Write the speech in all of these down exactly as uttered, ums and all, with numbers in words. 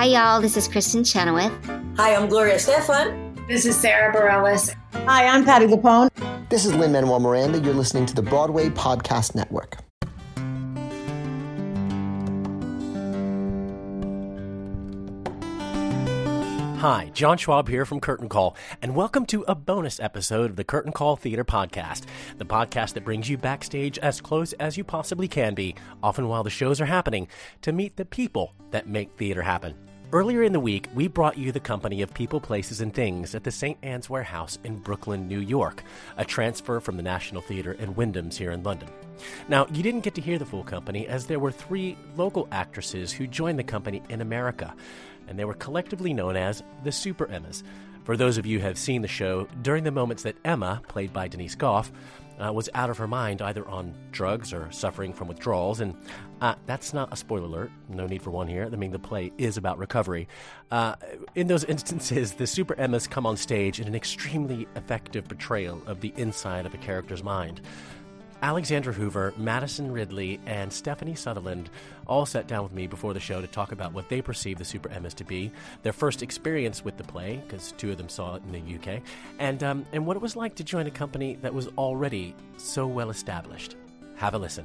Hi, y'all. This is Kristen Chenoweth. Hi, I'm Gloria Estefan. This is Sarah Bareilles. Hi, I'm Patti LuPone. This is Lin-Manuel Miranda. You're listening to the Broadway Podcast Network. Hi, John Schwab here from Curtain Call, and welcome to a bonus episode of the Curtain Call Theater Podcast, the podcast that brings you backstage as close as you possibly can be, often while the shows are happening, to meet the people that make theater happen. Earlier in the week, we brought you the company of People, Places, and Things at the Saint Anne's Warehouse in Brooklyn, New York, a transfer from the National Theatre and Wyndham's here in London. Now, you didn't get to hear the full company, as there were three local actresses who joined the company in America, and they were collectively known as the Super Emmas. For those of you who have seen the show, during the moments that Emma, played by Denise Gough, uh, was out of her mind, either on drugs or suffering from withdrawals, and uh, that's not a spoiler alert, no need for one here. I mean, the play is about recovery. Uh, in those instances, the Super Emmas come on stage in an extremely effective portrayal of the inside of a character's mind. Alexandra Hoover, Madison Ridley, and Stephanie Sutherland all sat down with me before the show to talk about what they perceive the Super Emmas to be, their first experience with the play, because two of them saw it in the U K, and um, and what it was like to join a company that was already so well established. Have a listen.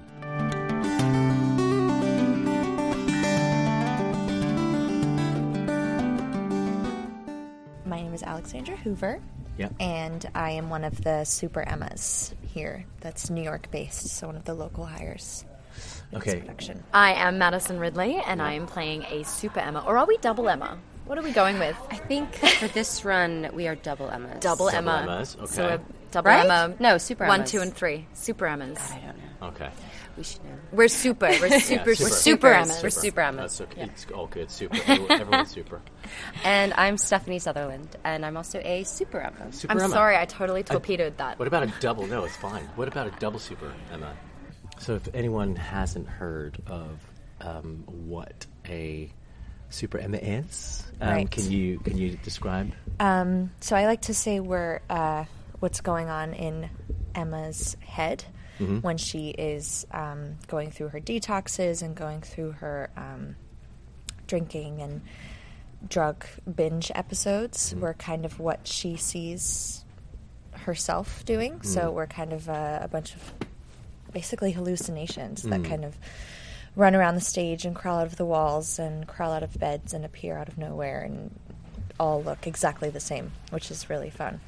My name is Alexandra Hoover. Yep. And I am one of the Super Emmas here. That's New York based, so one of the local hires. in Okay. this production. I am Madison Ridley, and I am playing a Super Emma. Or are we double Emma? What are we going with? I think for this run, we are double Emmas. Double, Double Emma. Emmas, okay. So we're double Right? Emma. No, Super One, Emmas. two, and three. Super Emmas. God, I don't know. Okay. We should know. We're super. We're super. super. We're super Supers. Emmas. We're super Emmas. That's okay. Yeah. It's all good. Super. Everyone- Everyone's super. And I'm Stephanie Sutherland, and I'm also a Super Emma. Super I'm Emma. sorry, I totally torpedoed that. What about a double? No, it's fine. What about a double Super Emma? So if anyone hasn't heard of um, what a Super Emma is, um, Right. can you can you describe? Um, so I like to say we're uh, what's going on in Emma's head Mm-hmm. when she is um, going through her detoxes and going through her um, drinking and drug binge episodes. Mm-hmm. We're kind of what she sees herself doing. So Mm. we're kind of a, a bunch of basically hallucinations that Mm. kind of run around the stage and crawl out of the walls and crawl out of beds and appear out of nowhere and all look exactly the same, which is really fun.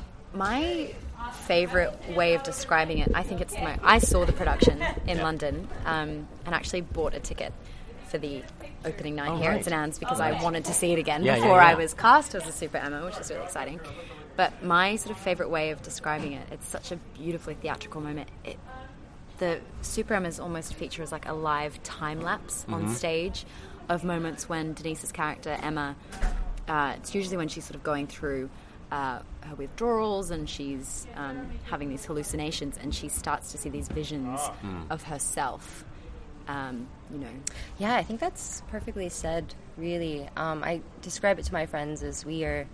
My favorite way of describing it, I think it's my. I saw the production in London um, and actually bought a ticket for the opening night Oh, here right. at Saint Anne's because I wanted to see it again Yeah, yeah, before yeah. I was cast as a Super Emma, which is really exciting. But my sort of favorite way of describing it, it's such a beautifully theatrical moment. It, the Super Emmas almost feature as like a live time lapse on stage of moments when Denise's character Emma, uh, it's usually when she's sort of going through uh, her withdrawals and she's um, having these hallucinations and she starts to see these visions of herself. Um, you know, Yeah, I think that's perfectly said, really. Um, I describe it to my friends as we are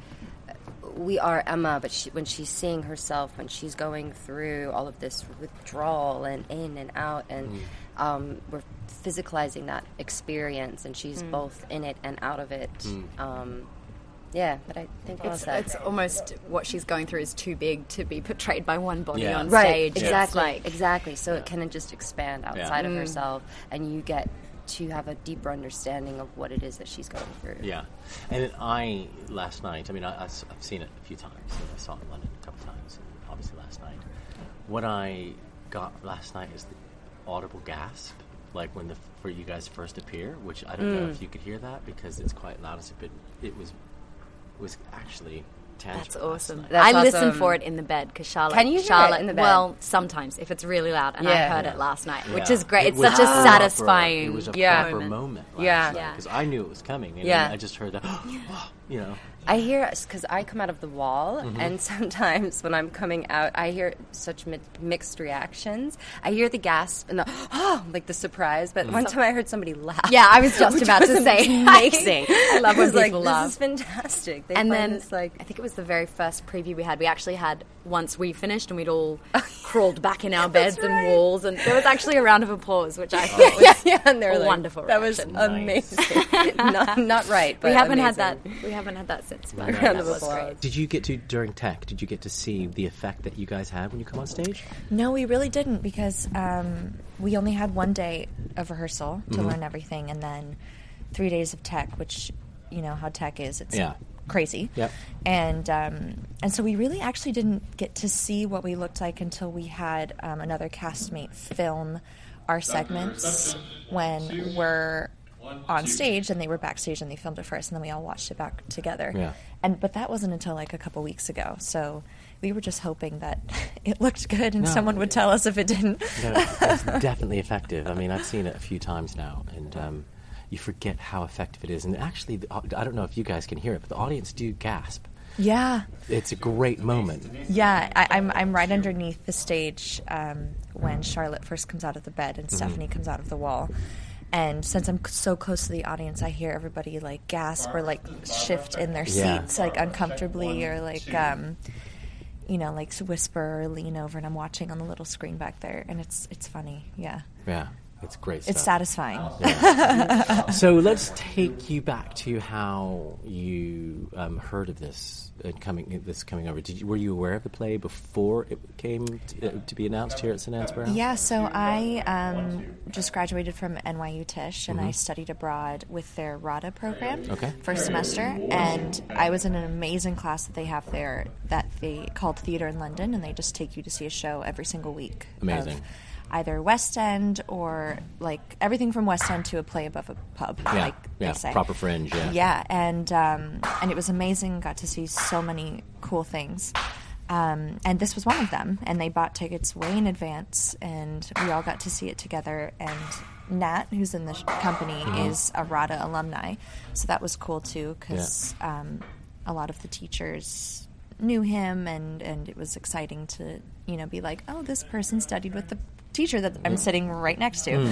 we are Emma, but she, when she's seeing herself, when she's going through all of this withdrawal and in and out, and um, we're physicalizing that experience, and she's both in it and out of it. Um, yeah, but I think well it's, said. it's almost what she's going through is too big to be portrayed by one body Yeah. on Right, stage. It's exactly, like, exactly. So it can just expand outside Mm. of herself, and you get to have a deeper understanding of what it is that she's going through. Yeah, and I last night. I mean, I, have seen it a few times. I saw it in London a couple times, and obviously last night. What I got last night is the audible gasp, like when the where you guys first appear. Which I don't know if you could hear that because it's quite loud. But it was it was actually tangible. that's last awesome. night. That's I listen awesome. for it in the bed because Charlotte. Can you hear it Charlotte, in the bed? Well, sometimes if it's really loud, and I Yeah. heard Yeah. it last night, which Yeah. is great. It It's was such a proper- satisfying It was a Yeah. proper moment. moment. Yeah. Yeah. because I knew it was coming, and Yeah. I just heard that. You know. I hear because I come out of the wall, Mm-hmm. and sometimes when I'm coming out, I hear such mi- mixed reactions. I hear the gasp and the oh, like the surprise. But one time I heard somebody laugh. Yeah, I was just which about was to say amazing. I love when was like, people this laugh. is fantastic. They And find then this, like I think it was was the very first preview we had. We actually had, once we finished and we'd all crawled back in our beds right. and walls, and there was actually a round of applause, which I thought was yeah, yeah, and they're a like, wonderful That reaction. was amazing. not, not right, but we haven't amazing. had that. We haven't had that since. But A that round of was applause. great. Did you get to, during tech, did you get to see the effect that you guys had when you come on stage? No, we really didn't because um, we only had one day of rehearsal to Mm-hmm. learn everything, and then three days of tech, which you know how tech is. It's Yeah. crazy. Yep. And um, and so we really actually didn't get to see what we looked like until we had um, another castmate film our segments when we're on stage, and they were backstage and they filmed it first, and then we all watched it back together. Yeah. And but that wasn't until like a couple weeks ago. So we were just hoping that it looked good and No. someone would tell us if it didn't. No, it's definitely effective. I mean, I've seen it a few times now, and um, you forget how effective it is. And actually, the, I don't know if you guys can hear it, but the audience do gasp. Yeah. It's a great moment. Yeah, I, I'm I'm right underneath the stage um, when Charlotte first comes out of the bed and Mm-hmm. Stephanie comes out of the wall. And since I'm c- so close to the audience, I hear everybody like gasp or like shift in their Yeah. seats like uncomfortably or like um, you know like whisper or lean over, and I'm watching on the little screen back there, and it's it's funny. Yeah, Yeah, it's great stuff. it's satisfying. So let's take you back to how you um, heard of this and coming this coming over. Did you, were you aware of the play before it came to, uh, to be announced here at Saint Anne's Borough? Yeah, so I um, just graduated from N Y U Tisch, and Mm-hmm. I studied abroad with their RADA program Okay. first semester, and I was in an amazing class that they have there that they called Theatre in London, and they just take you to see a show every single week. Amazing. Of either West End or like everything from West End to a play above a pub, Yeah, like yeah, they say. proper fringe. Yeah, Yeah, and um, and it was amazing. Got to see so many cool things, um, and this was one of them. And they bought tickets way in advance, and we all got to see it together. And Nat, who's in the sh- company, is a RADA alumni, so that was cool too because um, a lot of the teachers knew him, and, and it was exciting to you know be like, oh, this person studied with the teacher that I'm sitting right next to.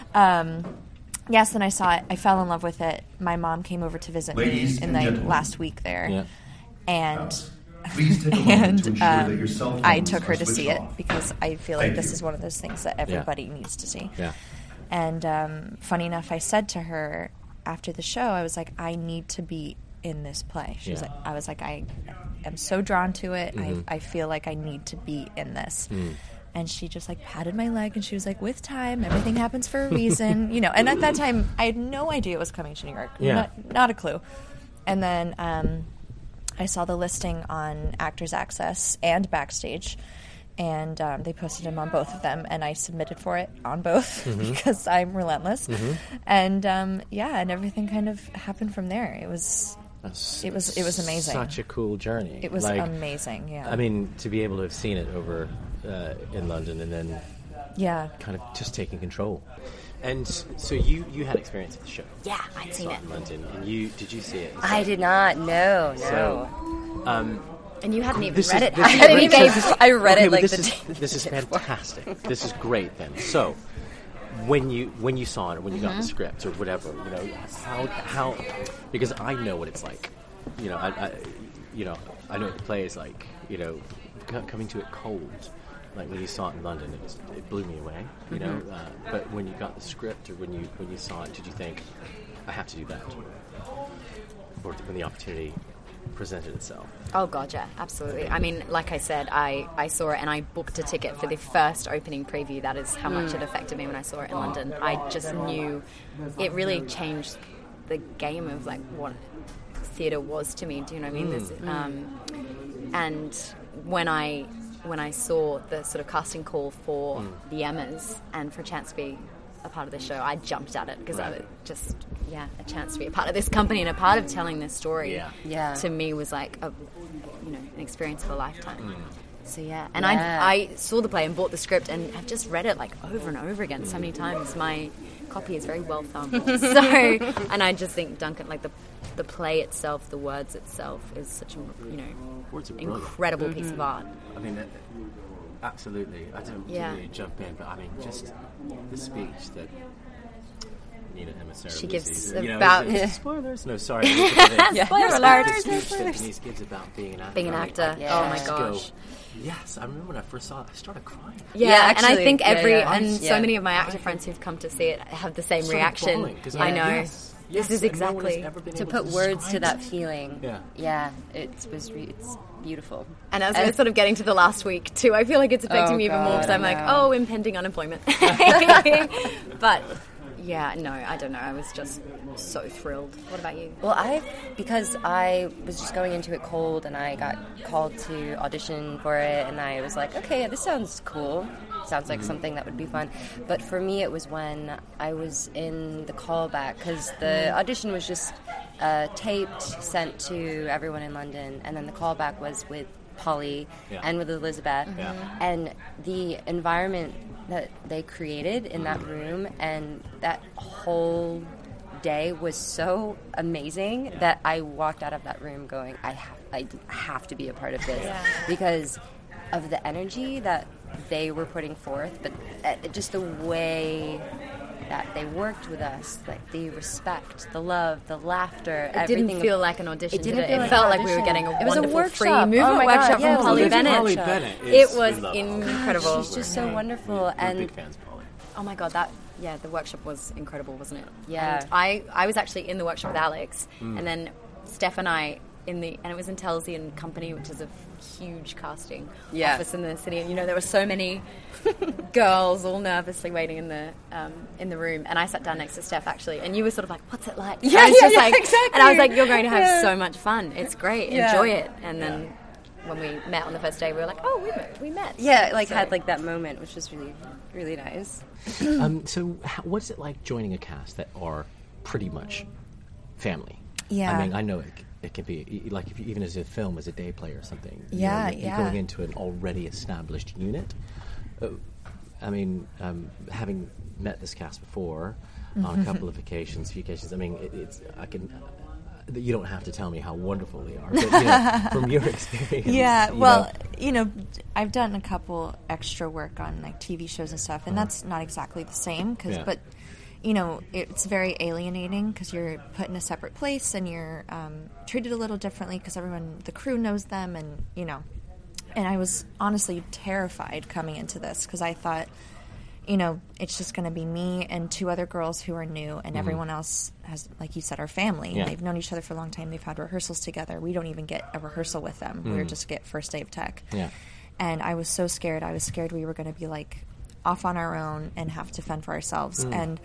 Um, yes, then I saw it. I fell in love with it. My mom came over to visit Ladies me in and the gentlemen. last week there, Yeah. and Please take a moment to and ensure that your um, cell phones I took her are to see switched it off. because I feel like Thank this you. is one of those things that everybody needs to see. Yeah. And um, funny enough, I said to her after the show, I was like, I need to be in this play. She was Yeah. like, I was like, I am so drawn to it. Mm-hmm. I I feel like I need to be in this. Mm. And she just like patted my leg, and she was like, with time, everything happens for a reason, you know. And at that time, I had no idea it was coming to New York. Yeah. Not, not a clue. And then um, I saw the listing on Actors Access and Backstage, and um, they posted him on both of them, and I submitted for it on both because I'm relentless. And um, yeah, and everything kind of happened from there. It was That's It was- it was amazing. Such a cool journey. it was Like, amazing. Yeah, I mean, to be able to have seen it over uh, in London and then yeah. kind of just taking control. And so you, you had experience with the show. Yeah, I'd seen Saw it. in London, and you did you see it? I did not. No, no. So, um, And you hadn't even This read is- it. this had is you? great. You gave- So- I read okay, it but like this the is day- this is fantastic. This is great. Then, so when you when you saw it, or when you got the script, or whatever, you know, how how because I know what it's like. You know, I, I you know I know what the play is like. You know, c- coming to it cold. Like when you saw it in London, it, was, it blew me away. You know, uh, but when you got the script, or when you when you saw it, did you think, I have to do that? Or when the opportunity presented itself? Oh god, yeah, absolutely. I mean, like I said, I, I saw it and I booked a ticket for the first opening preview. That is how much it affected me when I saw it in London. I just knew it really changed the game of like what theatre was to me. Do you know what I mean? This, um, and when I when I saw the sort of casting call for Mm. the Emmas and for a chance to be a part of the show, I jumped at it because I Right. was just yeah a chance to be a part of this company and a part of telling this story. Yeah. Yeah. To me was like a you know an experience of a lifetime. Mm. So yeah, and Yeah. I I saw the play and bought the script and I've just read it like over and over again so many times. My copy is very well thumbed. So and I just think Duncan, like the the play itself, the words itself is such a you know Words are brilliant. incredible piece of art. I mean, uh, absolutely. I don't Yeah. really jump in, but I mean, just the speech that you know, Emma Sarah She Lucy's, gives you know, about- is it- spoilers. No, sorry. yeah. Spoiler alert. alert. The speech that Denise gives about being an actor. Being an I mean, actor. I Oh my just go, gosh. yes, I remember when I first saw it, I started crying. Yeah, Yeah, and I actually, think yeah, every yeah. and Yeah. so many of my actor friends who've come to see it have the same Started reaction. bawling, 'cause I know. Yes, yes, This is and no one has exactly ever been To able put words to describe that it. feeling. Yeah. Yeah, it was re- it's beautiful. And as And- we're sort of getting to the last week too, I feel like it's affecting Oh, me even more God, because I'm I like, know. oh, impending unemployment. But yeah, no, I don't know. I was just so thrilled. What about you? Well, I, because I was just going into it cold and I got called to audition for it and I was like, okay, this sounds cool. Sounds like something that would be fun. But for me, it was when I was in the callback because the audition was just uh, taped, sent to everyone in London, and then the callback was with Polly Yeah. and with Elizabeth. Yeah. And the environment that they created in that room and that whole day was so amazing that I walked out of that room going, I have, I have to be a part of this because of the energy that they were putting forth, but uh, just the way that they worked with us, like the respect, the love, the laughter, It everything. didn't feel like an audition. It didn't did it? feel It like felt an like we were audition. getting a It was a wonderful workshop. free Oh movement my God, workshop yeah, it from was a Polly movement Bennett. Polly workshop. Bennett is, It was we love Polly. incredible. She's just so Yeah. wonderful, We're and big fans of Polly. Oh my god, that yeah, the workshop was incredible, wasn't it? Yeah. And I I was actually in the workshop with Alex, Mm. and then Steph and I in the and it was in Telsey and Company, which is a huge casting Yeah. office in the city. And you know there were so many girls all nervously waiting in the um, in the room, and I sat down next to Steph actually, and you were sort of like, "What's it like?" Yeah, I was yeah, just yeah, like, exactly. and I was like, "You're going to have Yeah. so much fun. It's great. Yeah. Enjoy it." And then when we met on the first day, we were like, "Oh, we met. We met." yeah, like So- had like that moment, which was really, really nice. Um, so, how, what's it like joining a cast that are pretty much family? Yeah. I mean, I know it, c- it can be e- like if you, even as a film, as a day play or something. you know, Yeah, you're, you're yeah. going into an already established unit. Uh, I mean, um, having met this cast before on a couple of occasions, few occasions. I mean, it, it's I can. Uh, you don't have to tell me how wonderful they are, but you know, from your experience. Yeah, you well, know, you know, I've done a couple extra work on like T V shows and stuff, and that's not exactly the same. Cause, Yeah. but you know, it's very alienating because you're put in a separate place and you're um, treated a little differently because everyone, the crew knows them, and you know. And I was honestly terrified coming into this because I thought, you know, it's just going to be me and two other girls who are new, and everyone else has, like you said, our family. Yeah. They've known each other for a long time. They've had rehearsals together. We don't even get a rehearsal with them. We just get first day of tech. Yeah. And I was so scared. I was scared we were going to be like off on our own and have to fend for ourselves. And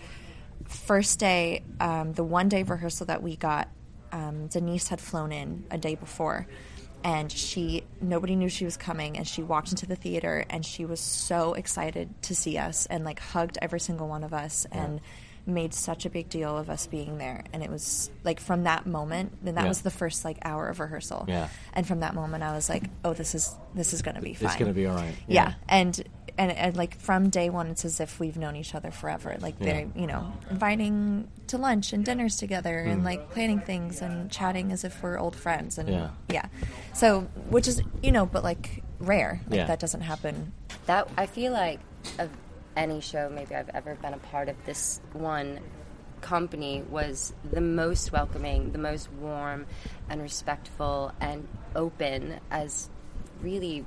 first day, um, the one day of rehearsal that we got, um, Denise had flown in a day before. And she, nobody knew she was coming, and she walked into the theater, and she was so excited to see us, and like hugged every single one of us, and made such a big deal of us being there. And it was like from that moment, and that Yeah. was the first like hour of rehearsal. Yeah. And from that moment, I was like, oh, this is this is gonna be fine. It's going to be all right. Yeah. And, and and like from day one, it's as if we've known each other forever. Like they're you know inviting to lunch and dinners together, and like planning things and chatting as if we're old friends. And Yeah. yeah. So which is you know, but like rare. Like Yeah. that doesn't happen. That I feel like of any show maybe I've ever been a part of, this one company was the most welcoming, the most warm and respectful and open as really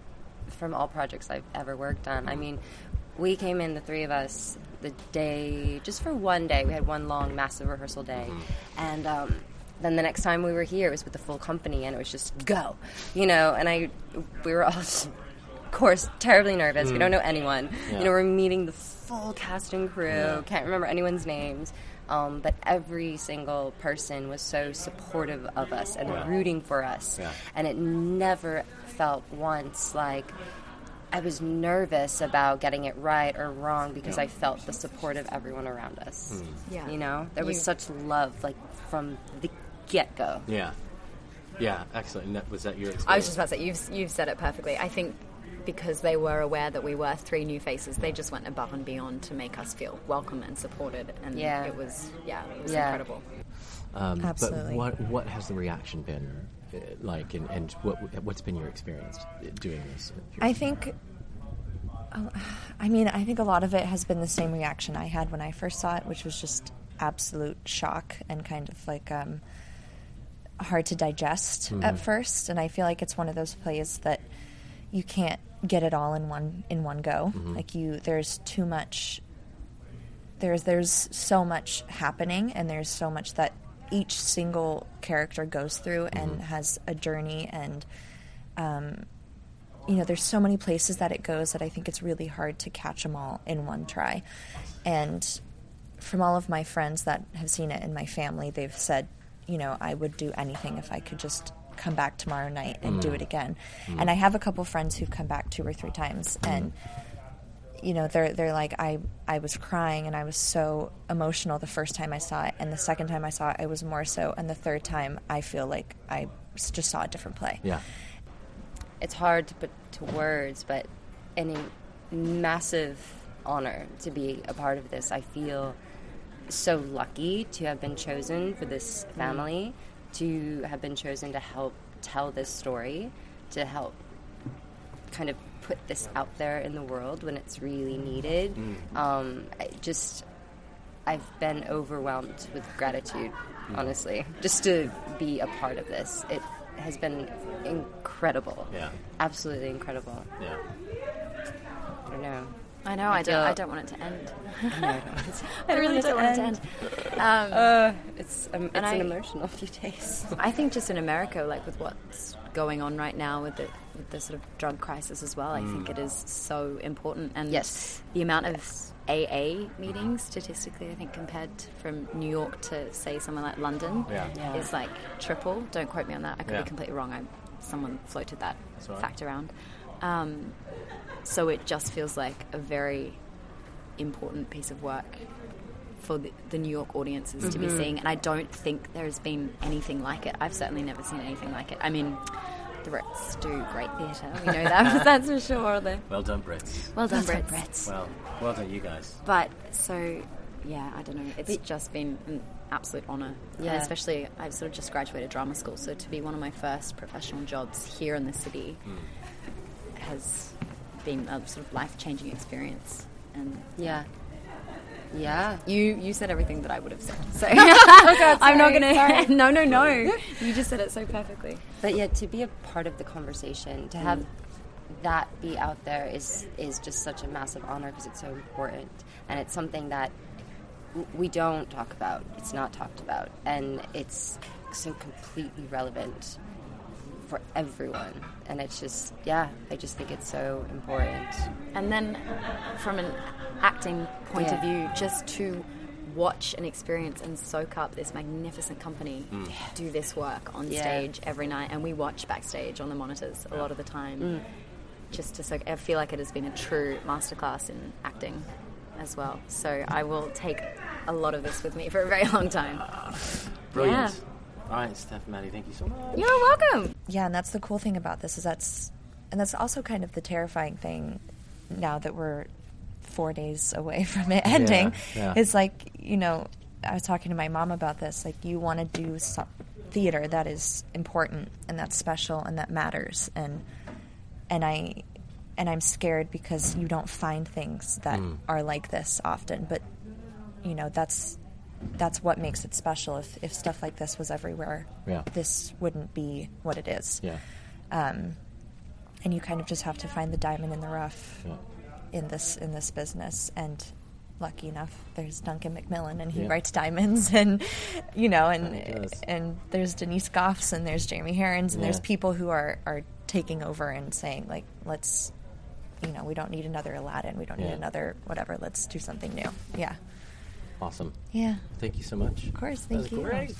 from all projects I've ever worked on. I mean, we came in, the three of us, the day, just for one day. We had one long, massive rehearsal day. And um, then the next time we were here, it was with the full company, and it was just go, you know, and I, we were all just, of course, terribly nervous. We don't know anyone. Yeah. You know, we're meeting the full cast and crew. Yeah. Can't remember anyone's names. Um, but every single person was so supportive of us and Yeah. rooting for us. Yeah. And it never felt once like I was nervous about getting it right or wrong because I felt the support of everyone around us. Yeah. You know? There was You- such love, like, from the get-go. Yeah. Yeah, excellent. And that, was that your experience? I was just about to say, you've, you've said it perfectly. I think because they were aware that we were three new faces, they just went above and beyond to make us feel welcome and supported. And Yeah. it was, yeah, it was Yeah. incredible. Um, Absolutely. But what what has the reaction been uh, like, and, and what what's been your experience doing this? I think, I mean, I think a lot of it has been the same reaction I had when I first saw it, which was just absolute shock and kind of like um, hard to digest mm-hmm. at first. And I feel like it's one of those plays that you can't get it all in one in one go. Mm-hmm. Like you, there's too much. There's there's so much happening, and there's so much that each single character goes through mm-hmm. and has a journey, and um, you know, there's so many places that it goes that I think it's really hard to catch them all in one try. And from all of my friends that have seen it in my family, they've said, you know, I would do anything if I could just come back tomorrow night and mm. do it again. Mm. And I have a couple friends who've come back two or three times, mm. and you know, they're they're like, I I was crying and I was so emotional the first time I saw it, and the second time I saw it, I was more so, and the third time I feel like I just saw a different play. Yeah, it's hard to put to words, but an massive honor to be a part of this. I feel so lucky to have been chosen for this family, mm. to have been chosen to help tell this story, to help kind of put this out there in the world when it's really needed. Mm. Um, I just, I've been overwhelmed with gratitude, mm. honestly, just to be a part of this. It has been incredible. Yeah. Absolutely incredible. Yeah. I don't know. I know. I, I don't. I don't want it to end. I, know, I, don't I really don't want it to end. Um, uh, it's um, it's an I, emotional few days. I think just in America, like with what's going on right now with the with the sort of drug crisis as well, I mm. think it is so important. And yes. the amount of yes. A A meetings, statistically, I think compared to, from New York to say somewhere like London, yeah. Yeah. is like triple. Don't quote me on that. I could yeah. be completely wrong. I, someone floated that right. fact around. Um, so it just feels like a very important piece of work for the, the New York audiences mm-hmm. to be seeing, and I don't think there's been anything like it. I've certainly never seen anything like it. I mean, the Brits do great theatre, we know that, that's for sure. They're well done, Brits. Well done, well Brits. done, Brits. Well, well done, you guys. But, so, yeah, I don't know. It's but, just been an absolute honour. Yeah. And especially, I've sort of just graduated drama school, so to be one of my first professional jobs here in the city mm. has been a sort of life-changing experience. And yeah. Yeah. You you said everything that I would have said. So oh God, I'm not going to... No, no, no. You just said it so perfectly. But yeah, to be a part of the conversation, to have mm. that be out there is, is just such a massive honor because it's so important. And it's something that we don't talk about. It's not talked about. And it's so completely relevant for everyone. And it's just, yeah, I just think it's so important. And then from an acting point yeah. of view, just to watch and experience and soak up this magnificent company mm. do this work on yeah. stage every night. And we watch backstage on the monitors a lot of the time. Mm. Just to soak, I feel like it has been a true masterclass in acting as well. So I will take a lot of this with me for a very long time. Uh, brilliant. Yeah. All right, Steph, Maddie, thank you so much. You're welcome. Yeah, and that's the cool thing about this is that's, and that's also kind of the terrifying thing now that we're four days away from it ending. Yeah, yeah. Is like, you know, I was talking to my mom about this. Like, you want to do some theater that is important and that's special and that matters, and and I and I'm scared because you don't find things that mm. are like this often. But you know, that's. That's what makes it special. If if stuff like this was everywhere, yeah. this wouldn't be what it is. Yeah. Um, and you kind of just have to find the diamond in the rough yeah. in this in this business. And lucky enough, there's Duncan McMillan, and he yeah. writes diamonds, and you know, and and, and there's Denise Goffs, and there's Jeremy Herons, and yeah. there's people who are are taking over and saying, like, let's, you know, we don't need another Aladdin, we don't yeah. need another whatever. Let's do something new. Yeah. Awesome. Yeah. Thank you so much. Of course. Thank that was you. Great.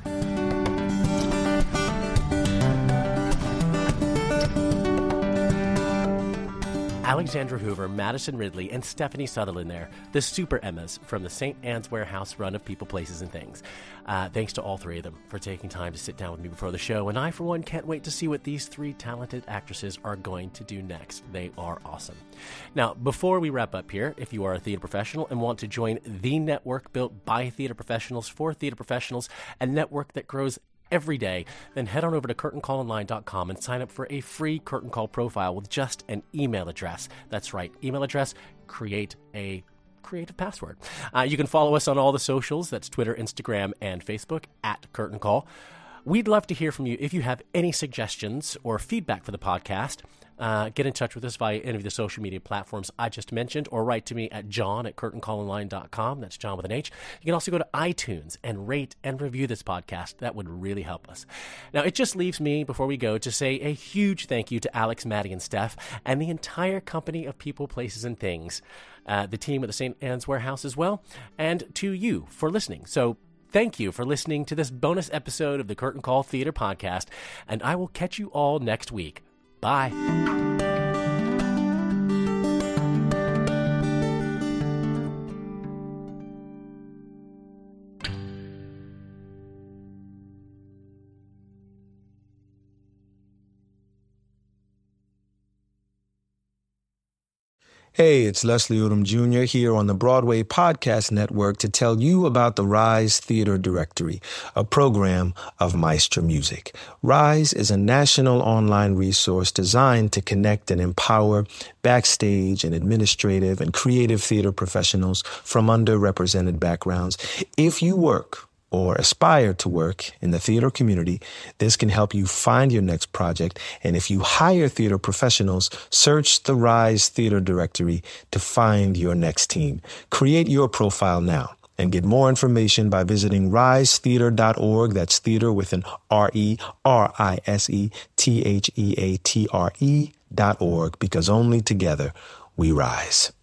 Alexandra Hoover, Madison Ridley, and Stephanie Sutherland there, the Super Emmas from the Saint Anne's Warehouse run of People, Places, and Things. Uh, thanks to all three of them for taking time to sit down with me before the show, and I, for one, can't wait to see what these three talented actresses are going to do next. They are awesome. Now, before we wrap up here, if you are a theater professional and want to join the network built by theater professionals for theater professionals, a network that grows every day, then head on over to curtain call online dot com and sign up for a free Curtain Call profile with just an email address. That's right, email address, create a creative password. Uh, you can follow us on all the socials. That's Twitter, Instagram, and Facebook at Curtain Call. We'd love to hear from you. If you have any suggestions or feedback for the podcast, uh, get in touch with us via any of the social media platforms I just mentioned, or write to me at john at curtain call online dot com. That's John with an H. You can also go to iTunes and rate and review this podcast. That would really help us. Now, it just leaves me, before we go, to say a huge thank you to Alex, Maddie, and Steph, and the entire company of People, Places, and Things, uh, the team at the Saint Anne's Warehouse as well, and to you for listening. So, thank you for listening to this bonus episode of the Curtain Call Theater Podcast, and I will catch you all next week. Bye. Hey, it's Leslie Odom Junior here on the Broadway Podcast Network to tell you about the Rise Theater Directory, a program of Maestro Music. Rise is a national online resource designed to connect and empower backstage and administrative and creative theater professionals from underrepresented backgrounds. If you work or aspire to work in the theater community, this can help you find your next project. And if you hire theater professionals, search the Rise Theater Directory to find your next team. Create your profile now and get more information by visiting rise theater dot org. That's theater with an R E R I S E T H E A T R E dot org, because only together we rise.